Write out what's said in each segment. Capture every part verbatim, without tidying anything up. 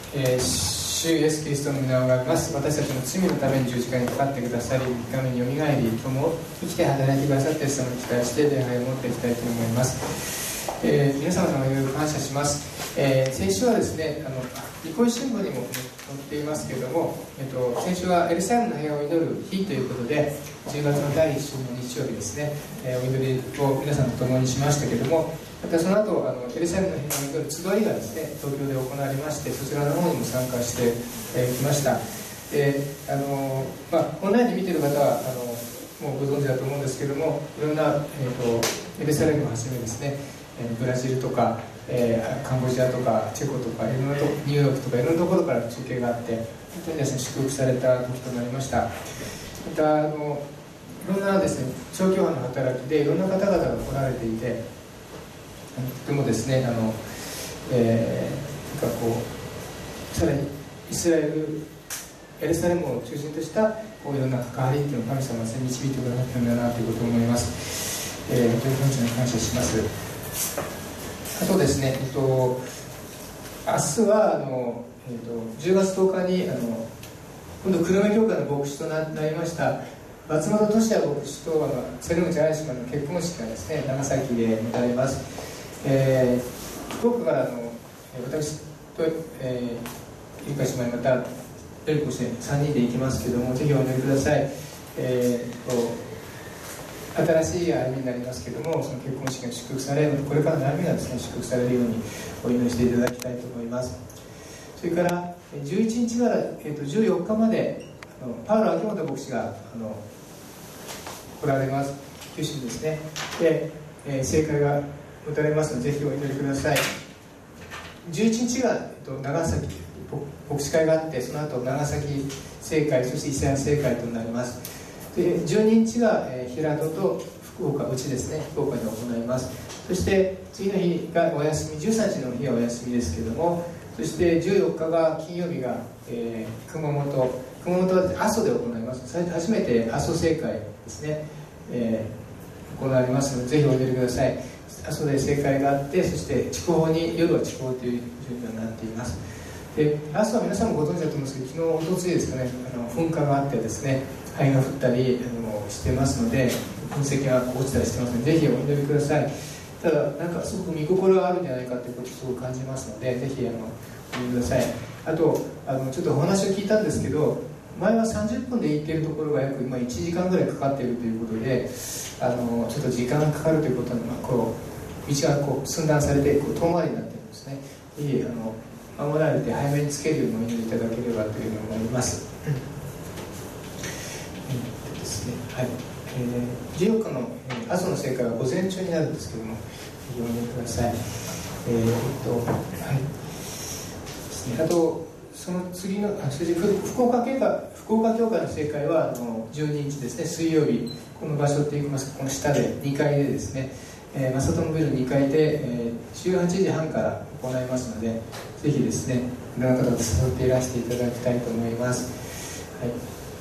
えー、主イエスキリストの皆を拝みます。私たちの罪のために十字架にかかってくださり、ためによみがえり、今日も生きて働いてくださっている様に期待して礼拝を持っていきたいと思います。えー、皆様のお祈りを感謝します。えー、先週はですね、あのニコイ新聞にも載っていますけれども、えー、と先週はエルサレムの平和を祈る日ということで、じゅうがつのだいいっ週の日曜日ですね、えー、お祈りを皆さんと共にしましたけれども、またその後あのエルサレムの平和を祈る集いがですね、東京で行われまして、そちらの方にも参加してき、えー、ました。であのまあ、オンラインで見ている方はあのもうご存知だと思うんですけれども、いろんな、えー、とエルサレムをはじめですね、ブラジルとか、えー、カンボジアとかチェコとかいろんなとニューヨークとかいろんなところから中継があって、本当にですね祝福された時となりました。またあのいろんなですね長距離の働きでいろんな方々が来られていて、とてもですねあの、えー、なんかこうさらにイスラエルエルサレムを中心としたこういろんな関わりっていうのを神様が導いてくださったんだなということを思います。えー、本当に神様に感謝します。あとですね、えっと、明日はあの、えっと、じゅうがつとおかにあの今度久留米教会の牧師と な, なりました松本俊也牧師とあの瀬口綾島の結婚式がですね長崎で持たれます。えー、福岡からの私と、えー、ゆか島にまたよりこしてさんにんで行きますけれども、ぜひお祈りください。えー、と新しい歩みになりますけれども、その結婚式が祝福される、これからの歩みがですね祝福されるようにお祈りしていただきたいと思います。それからじゅういちにちから、えー、とじゅうよっかまであのパウロ秋元牧師があの来られます。九州ですね。で、えー、聖会が持たれますので、ぜひお祈りください。じゅういちにちが、えー、と長崎牧師会があって、その後長崎聖会、そして伊勢谷聖会となります。でじゅうににちが、えー、平戸と福岡、うちですね、福岡で行います。そして次の日がお休み、じゅうさんにちの日はお休みですけれども、そしてじゅうよっかが金曜日が、えー、熊本熊本は阿蘇で行います。初めて阿蘇聖会ですね、えー、行われますので、ぜひお祈りください。阿蘇で聖会があって、そして筑豊に夜は筑豊という順序になっています。で阿蘇は皆さんもご存知だと思うんですけど、昨日おとついですかね、あの噴火があってですね、灰が降ったりあのしてますので、噴石が落ちたりしてますので、ぜひお祈りください。ただなんかすごく見心があるんじゃないかということをすごく感じますので、ぜひあのお祈りください。あとあのちょっとお話を聞いたんですけど、前はさんじゅっぷんで行っているところが約今いちじかんぐらいかかっているということで、あのちょっと時間がかかるということは、まあ、こう道がこう寸断されてこう遠回りになっているんですね。ぜひあの守られて早めにつけるようにお祈りいただければというふうに思います。えーですねはいえー、じゅうよっかの、えー、阿蘇の聖会は午前中になるんですけども、ぜひお祈りください。えーっとはいですね、あとその次のあそれで福岡教会福岡教会の聖会はあのじゅうににちですね、水曜日、この場所っていきますか、この下でにかいでですね、えー、正友ビルにかいで、えー、じゅうはちじはんから行いますので、ぜひですねいろんな方と誘っていらしていただきたいと思います。はい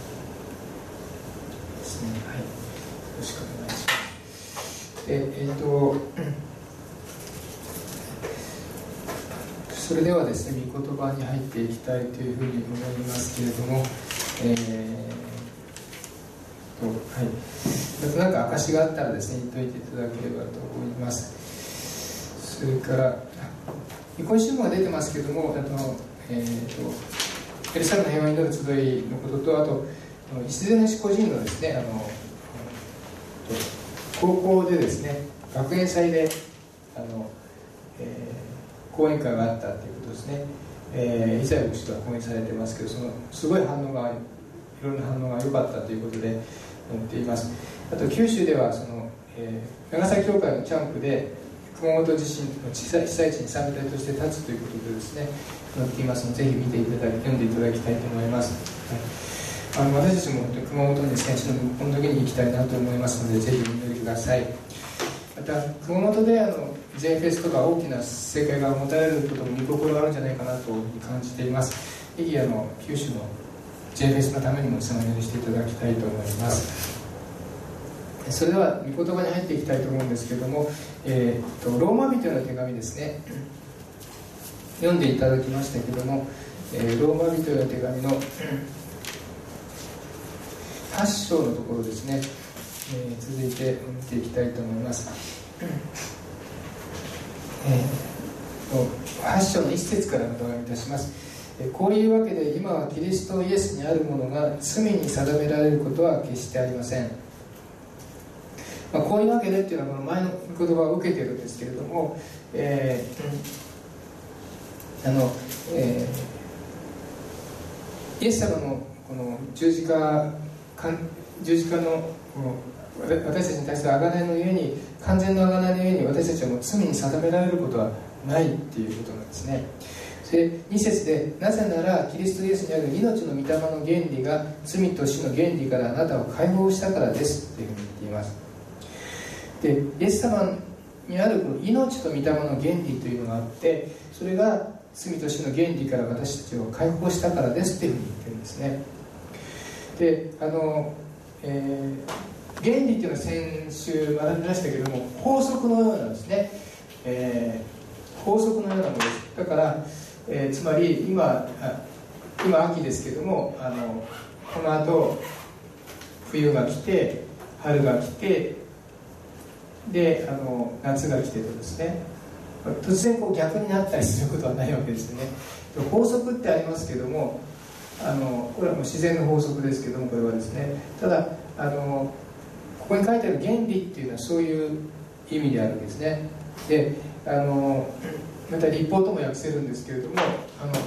ですね、はい、よろしくお願いします。でえー、とそれではですね、御言葉に入っていきたいというふうに思いますけれども、えー、とはい、なんか証があったらですね言っておいていただければと思います。それからニコイ新聞が出てますけれども、あの、えー、とエルサレムの平和に祈る集いのことと、あと石瀬主個人のですねあの高校でですね学園祭であの、えー、講演会があったということですね。えー、イザヤ牧師とは講演されてますけど、そのすごい反応がいろんな反応が良かったということで載っています。あと九州ではその、えー、長崎教会のキャンプで熊本地震の被災地に賛美隊として立つということでですね載っていますので、ぜひ見ていただき読んでいただきたいと思います。はい、あの私たちも本当に熊本にですね、この時に行きたいなと思いますので、ぜひお祈りください。また熊本であの ジェイフェスとか大きな聖会が持たれることも見心があるんじゃないかなと感じています。ぜひあの九州の ジェイフェスのためにもお祈りしていただきたいと思います。それでは御言葉に入っていきたいと思うんですけれども、えー、とローマ人への手紙ですね、読んでいただきましたけれども、 えー、ローマ人への手紙のはち章のところですね、えー、続いて見ていきたいと思います。えー、はち章のいち節からお願いいたします。こういうわけで今はキリストイエスにあるものが罪に定められることは決してありません。まあ、こういうわけでっていうのはこの前の言葉を受けてるんですけれども、えー、あの、えー、イエス様のこの十字架十字架のこの私たちに対する贖いのゆえに、完全な贖いのゆえに私たちはもう罪に定められることはないっていうことなんですね。でに節で、なぜならキリストイエスにある命の御霊の原理が罪と死の原理からあなたを解放したからですというふうに言っています。でイエス様にあるこの命と御霊の原理というのがあって、それが罪と死の原理から私たちを解放したからですというふうに言ってるんですね。であの、えー、原理っていうのは先週学びましたけども、法則のようなんですね、えー、法則のようなものです。だから、えー、つまり 今, 今秋ですけども、あのこの後冬が来て春が来てであの夏が来てとですね、突然こう逆になったりすることはないわけですよね。法則ってありますけども、あのこれはもう自然の法則ですけども、これはですね、ただあのここに書いてある原理っていうのはそういう意味であるんですね。であのまた立法とも訳せるんですけれども、あの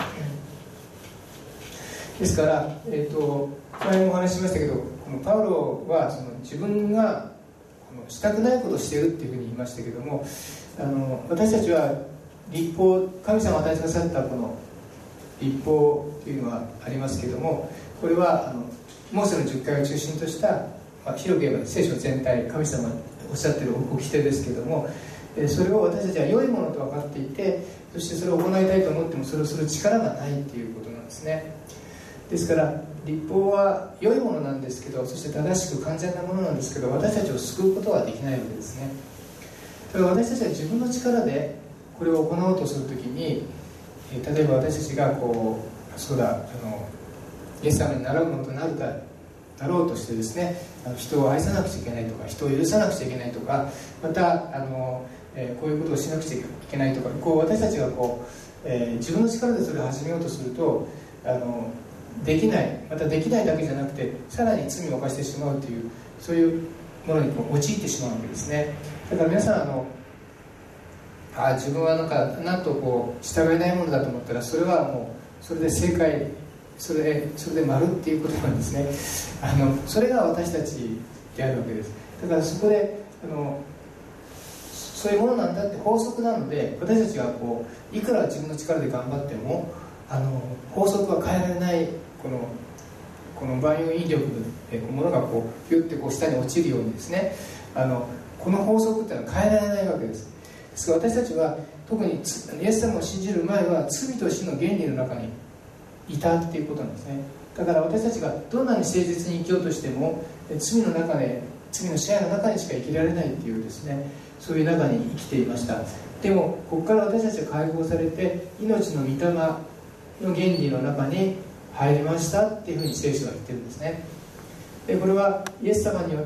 ですから、えー、と前もお話ししましたけど、このパウロはその自分がこのしたくないことをしているっていうふうに言いましたけども、あの私たちは立法、神様が与えてくださったこの立法というのはありますけども、これはあのモーセのじゅっかいを中心とした、まあ、広く言えば聖書全体、神様がおっしゃっている掟ですけども、それを私たちは良いものと分かっていて、そしてそれを行いたいと思ってもそれをする力がないっていうことなんですね。ですから立法は良いものなんですけど、そして正しく完全なものなんですけど、私たちを救うことはできないわけですね。だから私たちは自分の力でこれを行おうとするときに、例えば私たちがこうそうだあのイエス様に習うものとなるかなろうとしてですね、人を愛さなくちゃいけないとか、人を許さなくちゃいけないとか、またあの、えー、こういうことをしなくちゃいけないとか、こう私たちがこう、えー、自分の力でそれを始めようとすると、あのできない、またできないだけじゃなくてさらに罪を犯してしまうという、そういうものにこう陥ってしまうわけですね。だから皆さんあのあ自分はなんかなんとこう従えないものだと思ったら、それはもうそれで正解、それでそれで丸っていうことなんですね。あのそれが私たちであるわけです。だからそこであのそういうものなんだって法則なので、私たちがこういくら自分の力で頑張ってもあの法則は変えられない、このこの万有引力でものがこうピュッてこう下に落ちるようにですね、あのこの法則っていうのは変えられないわけです。ですから私たちは特にイエス様を信じる前は罪と死の原理の中にいたっていうことなんですね。だから私たちがどんなに誠実に生きようとしても、罪の中で罪の支配の中にしか生きられないっていうですね、そういう中に生きていました。でもここから私たちは解放されて命の御霊の原理の中に入りましたっていうふうに聖書は言ってるんですね。でこれはイエス様によって、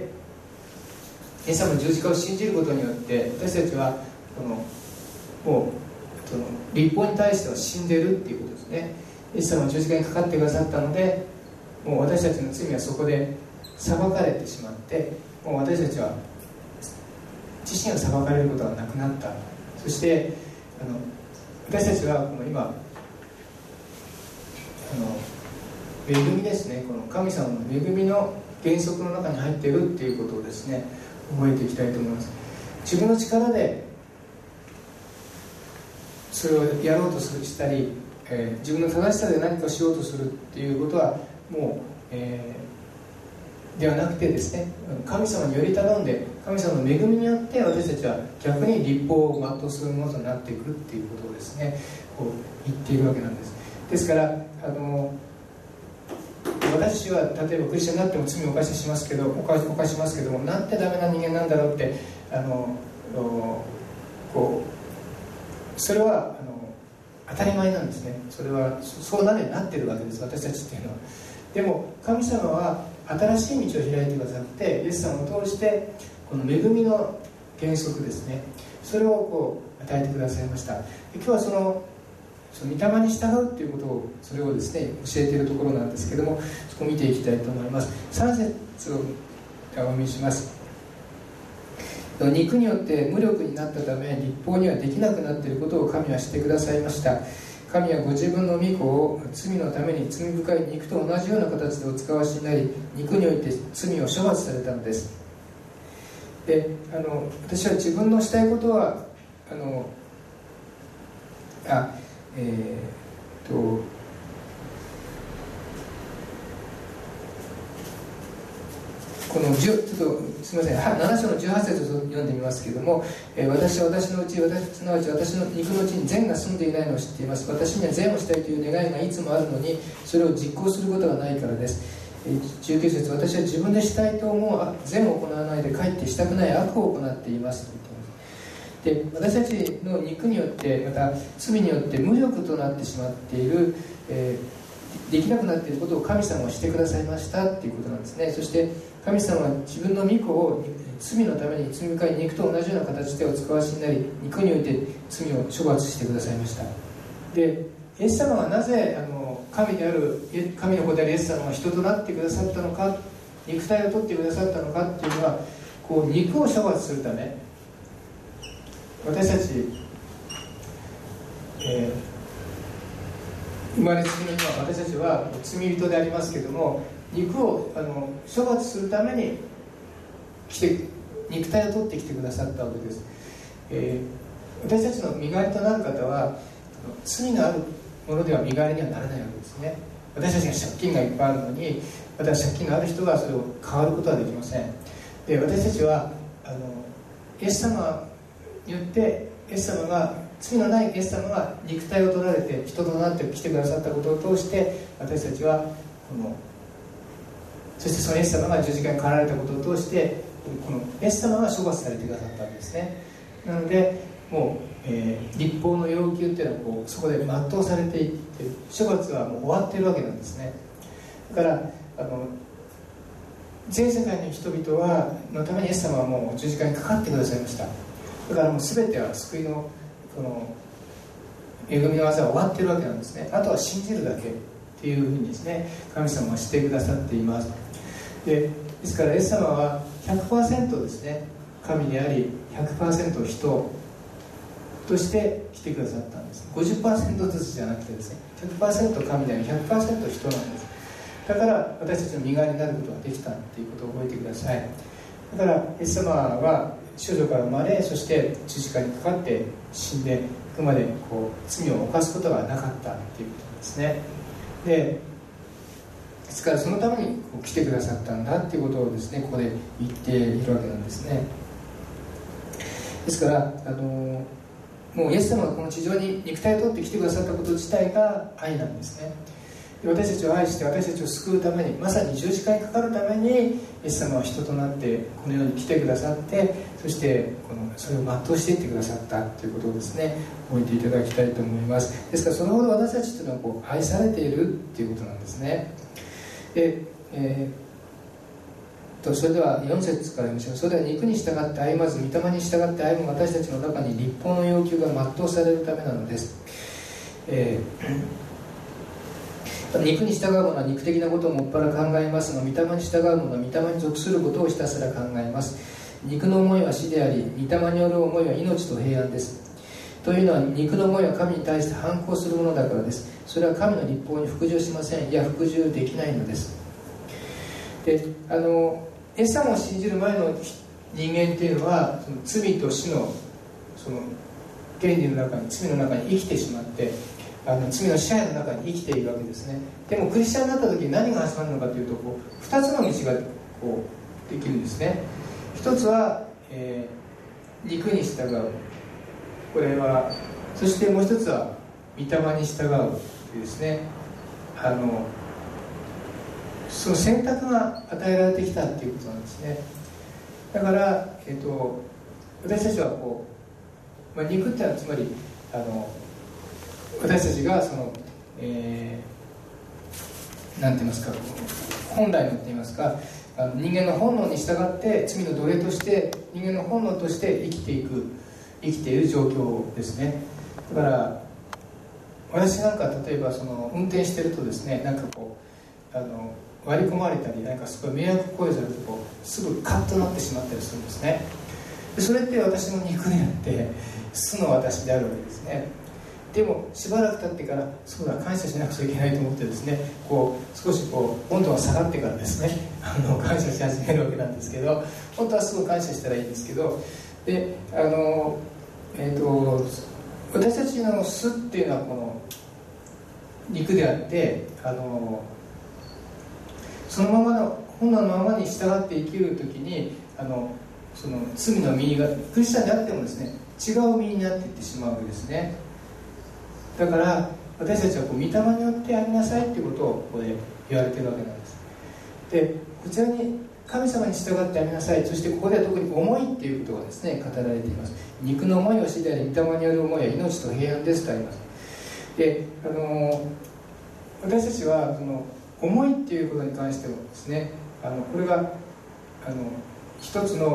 イエス様の十字架を信じることによって私たちはこのもうその立法に対しては死んでるっていうことですね。イエス様の十字架にかかってくださったので、もう私たちの罪はそこで裁かれてしまって、もう私たちは自身が裁かれることはなくなった。そしてあの私たちはこの今あの恵みですね、この神様の恵みの原則の中に入っているっていうことをですね、覚えていきたいと思います。自分の力でそれをやろうとしたり、えー、自分の正しさで何かしようとするっていうことはもう、えー、ではなくてですね、神様により頼んで神様の恵みによって私たちは逆に立法を全うするものとなっていくっていうことをですね、こう言っているわけなんです。ですからあの私は例えばクリスチャンになっても罪を犯ししますけど犯しますけども、なんてダメな人間なんだろうって、あのこうそれはあの当たり前なんですね。それはそうなるようになってるわけです、私たちっていうのは。でも神様は新しい道を開いてくださって、イエス様を通してこの恵みの原則ですね、それをこう与えてくださいました。で今日はそのその御霊に従うということを、それをですね教えているところなんですけども、そこを見ていきたいと思います。さん節をお読みします。肉によって無力になったため立法にはできなくなっていることを神は知ってくださいました。神はご自分の御子を罪のために罪深い肉と同じような形でお使わしになり、肉において罪を処罰されたのです。であの私は自分のしたいことはあのあえー、っとこのちょっとすみません、なな章のじゅうはち節を読んでみますけれども、えー、私は私のうち、私すなわち私の肉のうちに善が住んでいないのを知っています。私には善をしたいという願いがいつもあるのに、それを実行することがないからです。えー、じゅうきゅう節、私は自分でしたいと思う善を行わないでかえってしたくない悪を行っていますと言っています。で私たちの肉によって、また罪によって無力となってしまっている、えー、できなくなっていることを神様はしてくださいましたということなんですね。そして神様は自分の御子を罪のために罪深い肉と同じような形でお使わしになり、肉において罪を処罰してくださいました。でイエス様はなぜあの神である神の子であるイエス様が人となってくださったのか、肉体を取ってくださったのかっていうのは、こう肉を処罰するため、私たち、えー、生まれつきの今私たちは罪人でありますけども、肉をあの処罰するために来て肉体を取ってきてくださったわけです。えー、私たちの身代わりとなる方は罪のあるものでは身代わりにはならないわけですね。私たちが借金がいっぱいあるのに、また借金のある人がそれを変わることはできません。で私たちはあのイエス様によって、イエス様が罪のないイエス様が肉体を取られて人となって来てくださったことを通して、私たちはこのそしてそのイエス様が十字架にかかられたことを通して、このイエス様が処罰されてくださったわけですね。なのでもう、えー、立法の要求っていうのはこうそこで全うされていって、処罰はもう終わっているわけなんですね。だからあの全世界の人々はのためにイエス様はもう十字架にかかってくださいました。だからもう全ては救いのこの恵みの技は終わっているわけなんですね。あとは信じるだけっていうふうにですね、神様はしてくださっています。でですからイエス様は ひゃくパーセント ですね、神であり ひゃくパーセント 人として来てくださったんです。 ごじゅっパーセント ずつじゃなくてですね、 ひゃくパーセント 神であり ひゃくパーセント 人なんです。だから私たちの身代わりになることができたということを覚えてください。だからイエス様は少女から生まれ、そして十字架にかかって死んでいくまでこう罪を犯すことがなかったということですね。でですからそのためにこう来てくださったんだっていうことをですね、ここで言っているわけなんですね。ですからあのもうイエス様がこの地上に肉体を取って来てくださったこと自体が愛なんですね。で私たちを愛して私たちを救うために、まさに十字架にかかるためにイエス様は人となってこの世に来てくださって、そしてこのそれを全うしていってくださったということをですね、覚えていただきたいと思います。ですからそのほど私たちというのはこう愛されているということなんですね。で、えー、とそれではよん節から読みましょう。それでは肉に従って歩まず御霊に従って歩む私たちの中に立法の要求が全うされるためなのです。えー肉に従う者は肉的なことをもっぱら考えますが、御霊に従う者は御霊に属することをひたすら考えます。肉の思いは死であり、御霊による思いは命と平安です。というのは肉の思いは神に対して反抗するものだからです。それは神の立法に服従しません。いや服従できないのです。であのイエス様を信じる前の人間っていうのは、その罪と死のその原理の中に、罪の中に生きてしまって、あの罪の支配の中に生きているわけですね。でもクリスチャンになった時に何が始まるのかというと、こうふたつの道がこうできるんですね。一つは、えー、肉に従う、これは。そしてもう一つは御霊に従うというですね、あのその選択が与えられてきたということなんですね。だから、えー、と私たちはこう、まあ、肉ってのはつまりあの私たちがその、えー、なんて言いますか、本来のって言いますか、あの人間の本能に従って罪の奴隷として人間の本能として生きていく生きている状況ですね。だから私なんか例えばその運転してるとですね、なんかこうあの割り込まれたりなんかすごい迷惑行為されるとこうすぐカッとなってしまったりするんですね。でそれって私の肉であって素の私であるわけですね。でもしばらく経ってからそうだ感謝しなくちゃいけないと思ってですね、こう少しこう温度が下がってからですねあの感謝し始めるわけなんですけど、本当はすごい感謝したらいいんですけど、であのえっと私たちの素っていうのはこの肉であって、あのそのままの本能のままに従って生きるときにあのその罪の身がクリスチャンであってもですね違う身になっていってしまうわけですね。だから私たちはこう御霊によってありなさいということをここで言われているわけなんです。でこちらに神様に従ってありなさい、そしてここでは特に思いっていうことがですね語られています。肉の思いは死であり、御霊による思いは命と平安ですとあります。であの私たちはその思いっていうことに関してもですね、あのこれがあの一つのあの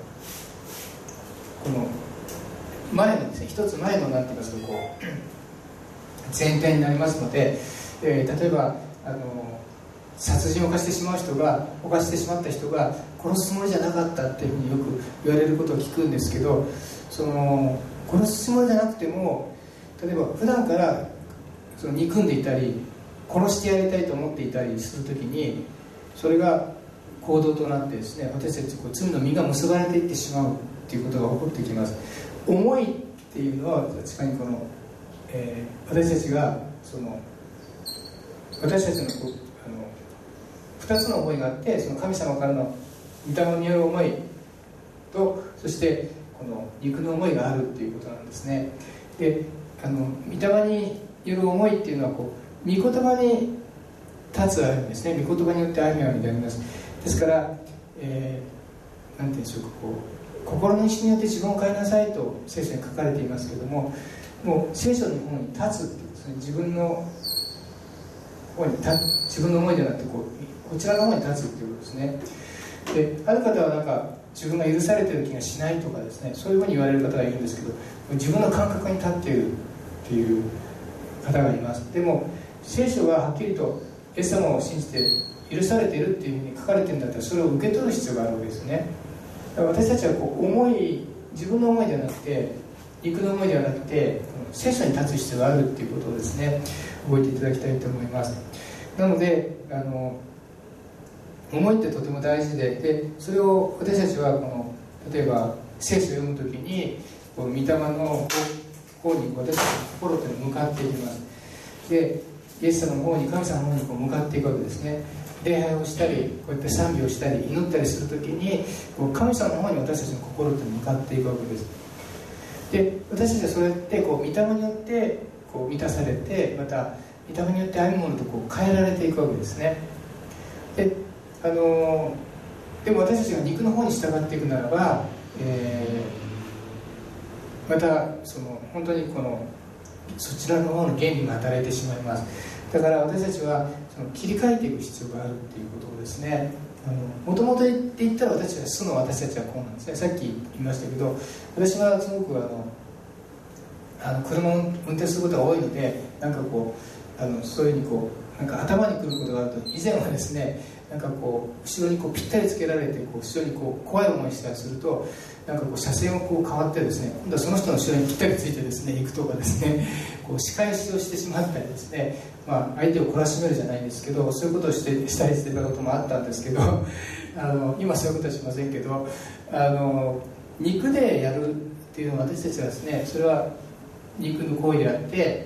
この前のですね一つ前のなんて言いますかこう前提になりますので、えー、例えばあの殺人を犯してしまう人が犯してしまった人が殺すつもりじゃなかったっていうふうによく言われることを聞くんですけど、その殺すつもりじゃなくても例えば普段からその憎んでいたり殺してやりたいと思っていたりするときにそれが行動となってですね私たちこう罪の実が結ばれていってしまうっていうことが起こってきます。思いっていうのは確かにこの、えー、私たちがその私たちのこうあのふたつの思いがあって、その神様からの御霊による思いとそしてこの肉の思いがあるっていうことなんですね。であの御霊による思いっていうのはこう御言葉に立つ歩みですね。御言葉によって歩みはみであります。ですから、えー、なんていうんでしょうかこう心の意志によって自分を変えなさいと聖書に書かれていますけれども、もう聖書の方に立つっていうですね、自分の方に立自分の思いではなくてこうこちらの方に立つっていうことですね。である方はなんか自分が許されている気がしないとかですね、そういうふうに言われる方がいるんですけど、自分の感覚に立っているっていう方がいます。でも聖書ははっきりとイエス様を信じて許されているっていうふうに書かれているんだったらそれを受け取る必要があるわけですね。だから私たちはこう思い自分の思いではなくて肉の思いではなくて聖書に立つ必要があるっていうことをですね覚えていただきたいと思います。なのであの思いってとても大事で、でそれを私たちはこの例えば聖書を読むときにこう御霊の方に私たちの心というのに向かっていきます。でイエス様の方に神様の方にこう向かっていくわけですね。礼拝をしたりこうやって賛美をしたり祈ったりするときにこう神様の方に私たちの心というのに向かっていくわけです。で私たちはそれってこう御霊によってこう満たされて、また御霊によって歩むものとこう変えられていくわけですね。であのでも私たちが肉の方に従っていくならば、えー、またその本当にこのそちらの方の原理が働いてしまいます。だから私たちはその切り替えていく必要があるっていうことをですね、もともと言っていったら私たちは素の私たちはこうなんですね。さっき言いましたけど、私はすごくあのあの車を運転することが多いので、なんかこうあのそういうふうにこうなんか頭にくることがあると、以前はですねなんかこう後ろにこうぴったりつけられてこう後ろにこう怖い思いしたりすると、なんかこう車線をこう変わってですね、今度はその人の後ろにぴったりついてですね行くとかですね、こう仕返しをしてしまったりですね、まあ、相手を懲らしめるじゃないんですけど、そういうことをしてしたりしてたこともあったんですけどあの今そういうことはしませんけど、あの肉でやるっていうのは私たちはですね、それは肉の行為であって、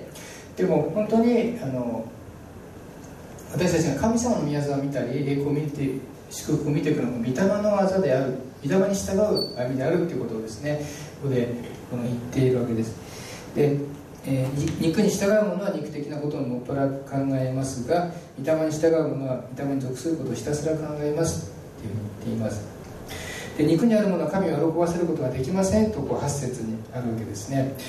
でも本当にあの私たちが神様の御業を見たり栄光を見て祝福を見ていくのも御霊の技である、御霊に従う歩みであるということをですねここでこの言っているわけです。で、えー、肉に従う者は肉的なことをもっぱら考えますが、御霊に従う者は御霊に属することをひたすら考えますというふうに言っています。で、肉にあるものは神を喜ばせることができませんとこうはち節にあるわけですね。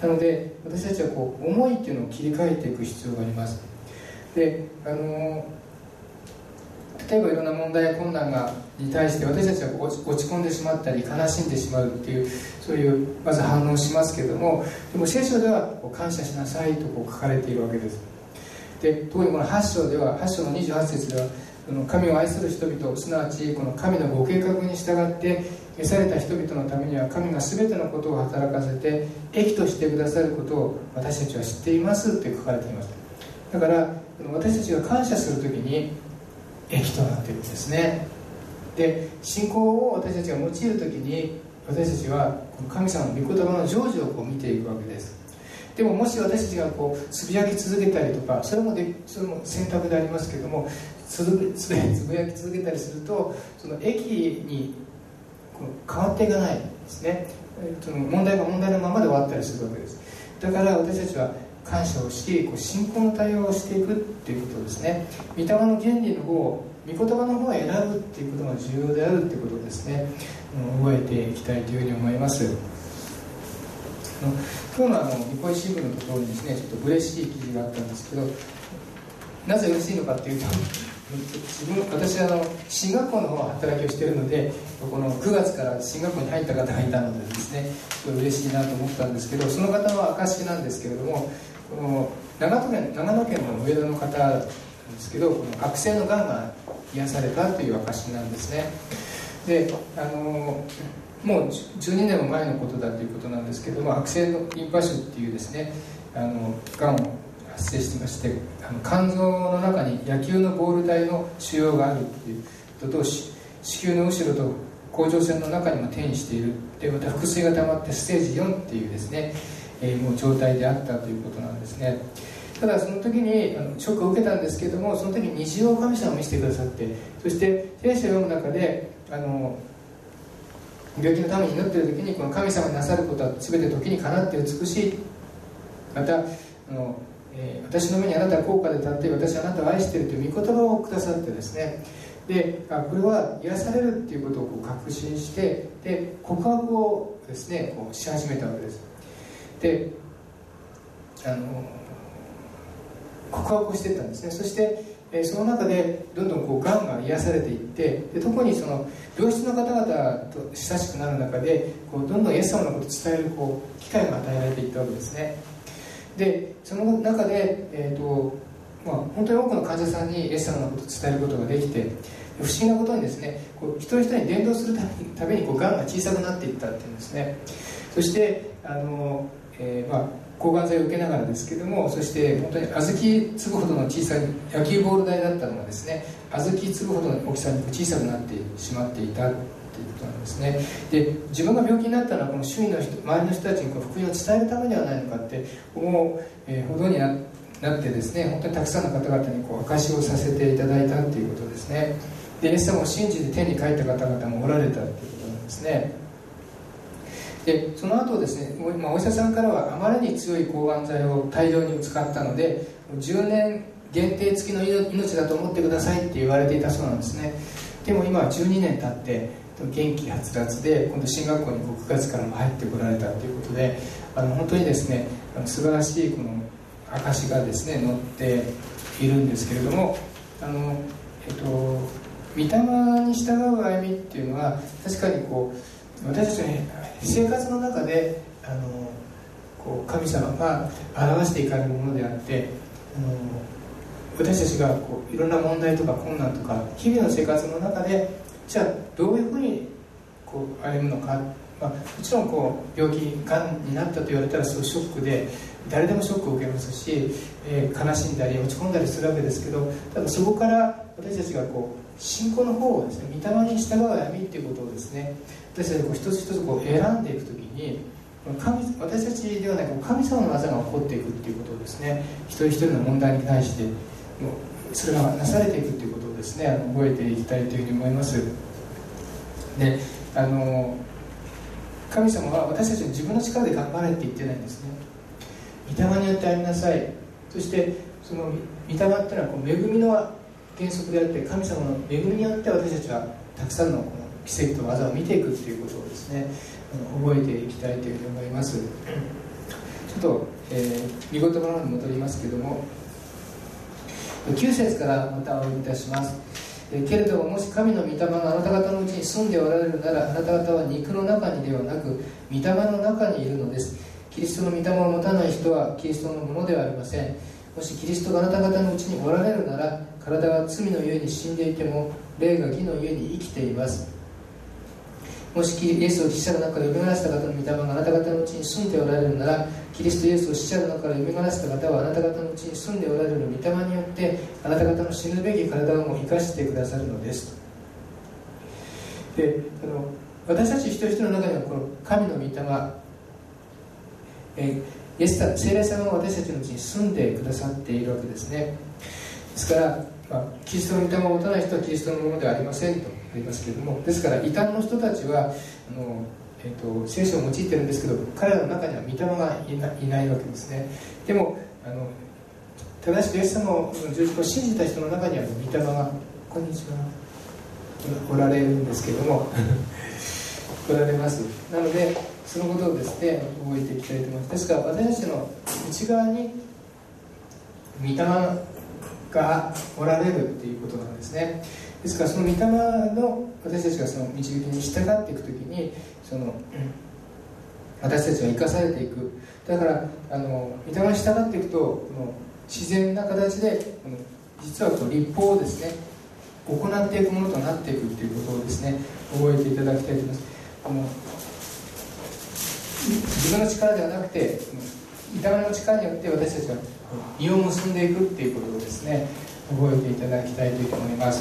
なので私たちはこう思いっていうのを切り替えていく必要があります。であの例えばいろんな問題や困難がに対して私たちは落ち込んでしまったり悲しんでしまうっていうそういうまず反応をしますけども、でも聖書ではこう感謝しなさいとこう書かれているわけです。で特にこのはち章でははち章のにじゅうはち節では神を愛する人々、すなわちこの神のご計画に従って召された人々のためには神が全てのことを働かせて益としてくださることを私たちは知っていますって書かれています。だから私たちが感謝するときに益となっているんですね。で信仰を私たちが用いるときに私たちはこの神様の御言葉の成就をこう見ていくわけです。でももし私たちがこうつぶやき続けたりとか、それもでそれも選択でありますけれども、つぶつぶやき続けたりするとその益にこう変わっていかないんですね。その問題が問題のままで終わったりするわけです。だから私たちは感謝をし、こう信仰の対応をしていくっていうことですね。御霊の原理の方、御言葉の方を選ぶっていうことが重要であるっていうことをですね、覚えていきたいというふうに思います。今日のあのニコイ新聞のところにですね、ちょっと嬉しい記事があったんですけど、なぜ嬉しいのかっていうと、自分私はあの進学校の方は働きをしているので、このくがつから進学校に入った方がいたのでですね、すごい嬉しいなと思ったんですけど、その方の証なんですけれども、この長野県、長野県の上田の方なんですけど、この悪性のがんが癒されたという証なんですね。であのもうじゅうにねんも前のことだということなんですけども、悪性のリンパ腫っていうですね、あのがんを発生してまして、あの肝臓の中に野球のボール大の腫瘍があるということと、子宮の後ろと甲状腺の中にも転移している、でまた腹水が溜まってステージよんっていうですね、えー、もう状態であったということなんですね。ただその時にあのショックを受けたんですけども、その時に虹を神様を見せてくださって、そして聖書を読む中であの病気のために祈っている時に、この神様になさることは全て時にかなって美しい、またあの、えー、私の目にあなたは高価で立って私はあなたを愛しているという御言葉をくださってですね、であこれは癒されるっていうことをこう確信して、で告白をですねこうし始めたわけです。であの告白をしていったんですね。そしてえその中でどんどんこうがんが癒されていって、で特にその病室の方々と親しくなる中でこうどんどんイエス様のことを伝えるこう機会が与えられていったわけですね。でその中で、えーとまあ、本当に多くの患者さんにイエス様のことを伝えることができて、不思議なことにですね、こう一人一人に伝道するためにためにこうがんが小さくなっていったっていうんですね。そしてあの、えーまあ抗がん剤を受けながらですけども、そして本当に小豆粒ほどの小さい野球ボール大だったのがですね、小豆粒ほどの大きさに小さくなってしまっていたということなんですね。で自分が病気になったのはこの周囲の人、周りの人たちにこう福音を伝えるためではないのかって思う、えー、ほどに な, なってですね、本当にたくさんの方々にこう証しをさせていただいたということですね。でイエス様を信じて天に帰った方々もおられたということなんですね。でその後ですね、まあ、お医者さんからはあまりに強い抗がん剤を大量に使ったのでじゅうねん限定付きの命だと思ってくださいって言われていたそうなんですね。でも今はじゅうにねん経って元気はつらつで、今度進学校にくがつからも入ってこられたということで、あの本当にですねあの素晴らしいこの証がですね載っているんですけれども、あの、えっと、御霊に従う歩みっていうのは確かにこう私たちの生活の中であのこう神様が表していかれるものであって、あの私たちがこういろんな問題とか困難とか日々の生活の中でじゃあどういうふうにこう歩むのか、まあ、もちろんこう病気がんになったと言われたらそういうショックで誰でもショックを受けますし、えー、悲しんだり落ち込んだりするわけですけど、ただそこから私たちがこう信仰の方をですね、御霊に従う歩みっていうことをですね、私たちがこう一つ一つこう選んでいくときに神私たちではなく神様の技が起こっていくっていうことをですね、一人一人の問題に対してそれがなされていくっていうことをですね、あの覚えていきたいというふうに思います。であの神様は私たちの自分の力で頑張れって言ってないんですね。御霊によって歩みなさい。そしてその御霊っていうのはこう恵みの原則であって、神様の恵みによって私たちはたくさんのこの奇跡と技を見ていくということをですね、覚えていきたいというふうに思います。 ちょっと、えー、御言葉の方に戻りますけども、きゅう節からまたお読みいたします。けれども、もし神の御霊があなた方のうちに住んでおられるなら、あなた方は肉の中にではなく御霊の中にいるのです。キリストの御霊を持たない人はキリストのものではありません。もしキリストがあなた方のうちにおられるなら、体は罪のゆえに死んでいても霊が義のゆえに生きています。もしイエスを死者の中からよみがらした方の御霊があなた方のうちに住んでおられるなら、キリストイエスを死者の中からよみがらした方はあなた方のうちに住んでおられる御霊によってあなた方の死ぬべき体をも生かしてくださるのです。で、あの私たち一人一人の中にはこの神の御霊、えイエス様、聖霊様が私たちのうちに住んでくださっているわけですね。ですから、まあ、キリストの御霊を持たない人はキリストのものではありませんとありますけれども、ですから異端の人たちはあの、えー、と聖書を用いてるんですけど、彼らの中には御霊がい な, いないわけですね。でもあの正しくイエス様の十字架を信じた人の中には御霊がこんにちはおられるんですけどもおられます。なのでそのことをですね覚えていきたいと思います。ですから私たちの内側に御霊がおられるっていうことなんですね。ですからその御霊の私たちがその導きに従っていくときにその、うん、私たちは生かされていく。だからあの御霊に従っていくとこの自然な形でこの実はこう律法をですね行っていくものとなっていくということをですね覚えていただきたいと思います。この自分の力ではなくて御霊の力によって私たちは実を結んでいくっていうことをですね覚えていただきたいと思います。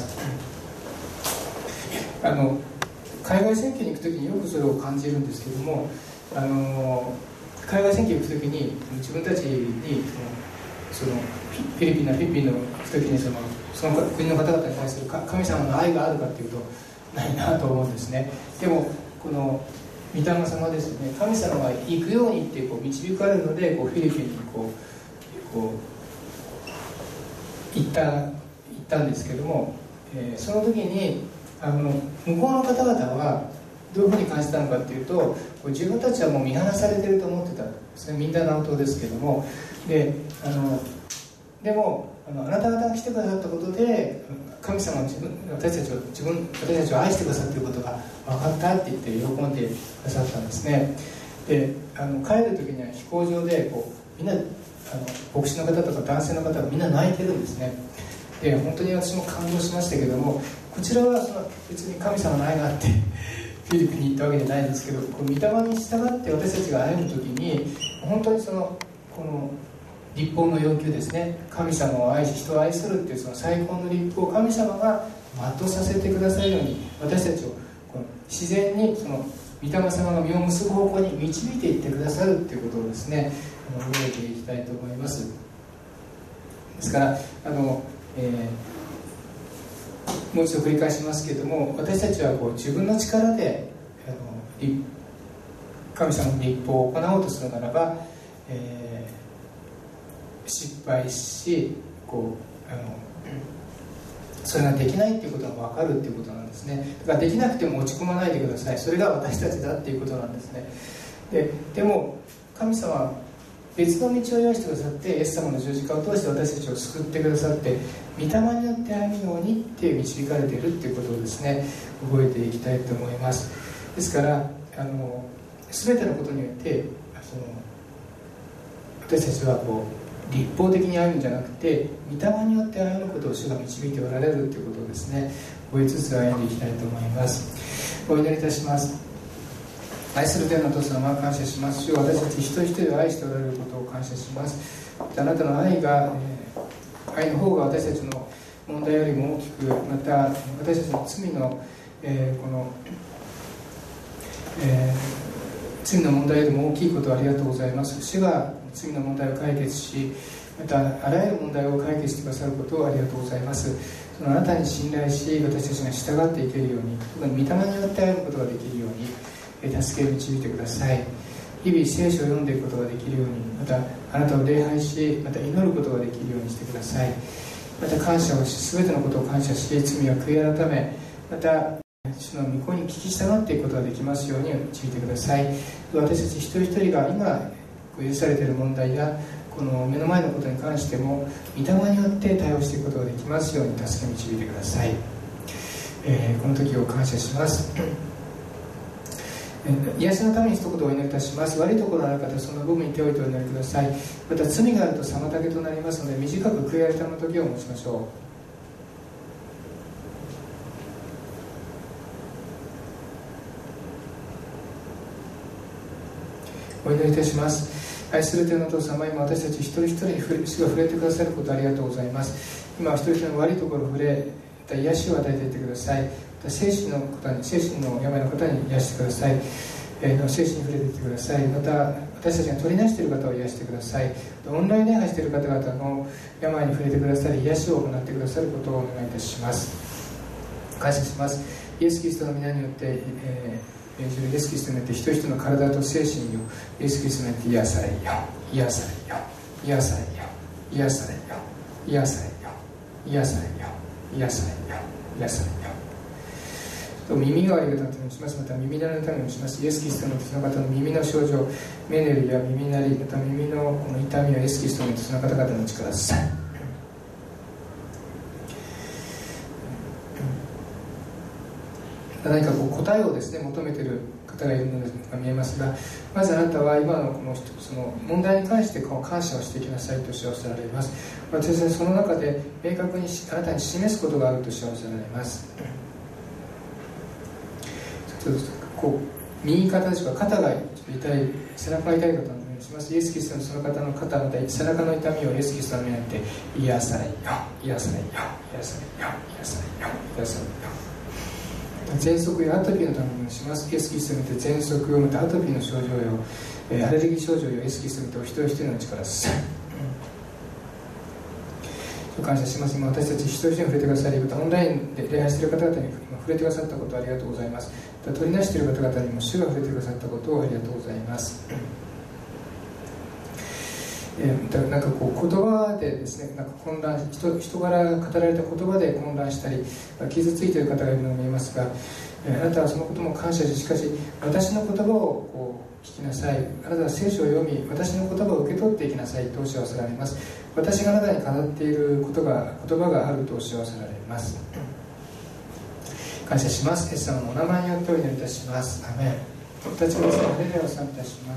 あの海外選挙に行くときによくそれを感じるんですけども、あの海外選挙に行くときに自分たちにそのフィリピンのフィリピンの行くときにそのその国の方々に対する神様の愛があるかというとないなと思うんですね。でもこの御霊様ですね、神様が行くようにってこう導かれるのでこうフィリピンにこうこう行った行ったんですけども、えー、その時にあの向こうの方々はどういうふうに感じたのかっていうと、こう自分たちはもう見放されてると思ってたんですね。ミンダナオ島ですけども、であのでもあのあなた方が来てくださったことで神様は自分私たちを自分私たちを愛してくださっていることが分かったって言って喜んでくださったんですね。であの帰る時には飛行場でこうみんなあの牧師の方とか男性の方がみんな泣いてるんですね。で本当に私も感動しましたけども、こちらはその別に神様の愛があってフィリピンに行ったわけじゃないんですけど、こう御霊に従って私たちが歩む時に本当にそのこの律法の要求ですね、神様を愛し人を愛するっていうその最高の律法を神様が全うさせてくださるように、私たちをこの自然にその御霊様が実を結ぶ方向に導いていってくださるっていうことをですね覚えていきたいと思います。ですからあの、えー、もう一度繰り返しますけれども、私たちはこう自分の力であの神様の律法を行おうとするならば、えー失敗しこうあのそれができないっていうことが分かるっていうことなんですね。だからできなくても落ち込まないでください。それが私たちだっていうことなんですね。で, でも神様は別の道を用意してくださって、イエス様の十字架を通して私たちを救ってくださって、御霊によって歩むようにって導かれているっていうことをですね覚えていきたいと思います。ですからあの全てのことによってその私たちはこう立法的に歩むんじゃなくて御霊によって歩むことを主が導いておられるということをですね覚えつつ歩んでいきたいと思います。お祈りいたします。愛する天のお父様、感謝します。主は私たち一人一人を愛しておられることを感謝します。あなたの愛が、えー、愛の方が私たちの問題よりも大きく、また私たちの罪の、えー、この、えー、罪の問題よりも大きいことをありがとうございます。主が罪の問題を解決し、またあらゆる問題を解決してくださることをありがとうございます。そのあなたに信頼し、私たちが従っていけるように、特に御霊によって歩むことができるように助けを導いてください。日々聖書を読んでいくことができるように、またあなたを礼拝し、また祈ることができるようにしてください。また感謝をし、全てのことを感謝し、罪を悔い改め、また主の御子に聞き従っていくことができますように導いてください。私たち一人一人が今許されている問題やこの目の前のことに関しても御霊によって対応していくことができますように助け導いてください。えー、この時を感謝します。癒しのために一言お祈りいたします。悪いところのある方はその部分に手を置いてお祈りください。また罪があると妨げとなりますので、短く悔い改めの時を持ちましょう。お祈りいたします。愛する天のお父様、今私たち一人一人に主が触れてくださることありがとうございます。今一人一人の悪いところを触れた癒しを与えていってください。精神の方に、精神の病の方に癒してください。えー、精神に触れていってください。また私たちが取りなしている方を癒してください。オンライン礼拝している方々の病に触れてくださり、癒しを行ってくださることをお願いいたします。感謝します。イエス・キリストの皆によって、えー、イエス・キリストによって一人一人の体と精神をイエス・キリストによって癒されよ、癒されよ、癒されよ、癒されよ、癒されよ、癒されよ、癒されよ、癒されよ。耳が悪い方のためにします。また耳鳴りのためにします。イエス・キリストのその方の耳の症状、メネルや耳鳴り、また耳のこの痛みをイエス・キリストにその方々の力をさ何かこう答えをですね求めている方がいるのが見えますが、まずあなたは今のこのその問題に関してこう感謝をしていきなさいと知らせられます。私はその中で明確にあなたに示すことがあると知らせられます。こう右肩ですか、肩が痛い、背中が痛い方のようにします。イエス・キリストのその方の肩、また背中の痛みをイエス・キリストの目によって癒されよ、癒されよ、癒されよ、癒されよ、癒されよ。喘息やアトピーのためにします。イエス・キリストによって喘息を、またアトピーの症状よ、えー、アレルギー症状よ、イエス・キリストによってお一人一人の力です。感謝します。今私たち一人一人に触れてくださり、またオンラインで礼拝している方々に今触れてくださったことをありがとうございます。また取りなしている方々にも主が触れてくださったことをありがとうございます。えー、なんかこう言葉でですね、なんか混乱、人、人柄が語られた言葉で混乱したり傷ついている方がいるのが見えますが、えー、あなたはそのことも感謝し、しかし私の言葉をこう聞きなさい。あなたは聖書を読み、私の言葉を受け取っていきなさいとお知らせられます。私があなたに語っていることが言葉があるとお知らせられます。感謝します。イエス様のお名前によってお祈りいたします。アメン。お立ちください。礼を賛美いたします。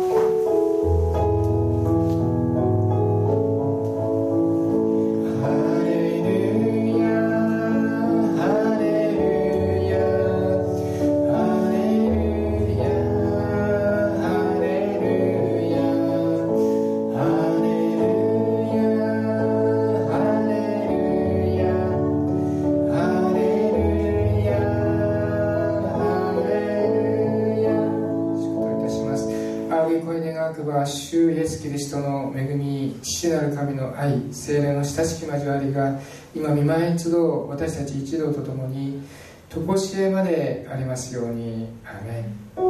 主イエスキリストの恵み、父なる神の愛、聖霊の親しき交わりが今御前に集う私たち一同とともに常しえまでありますように。アメン。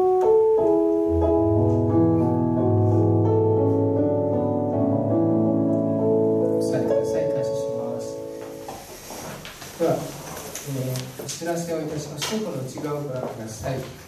お座りください。感謝します。では、えー、お知らせをいたします。この内側をご覧ください。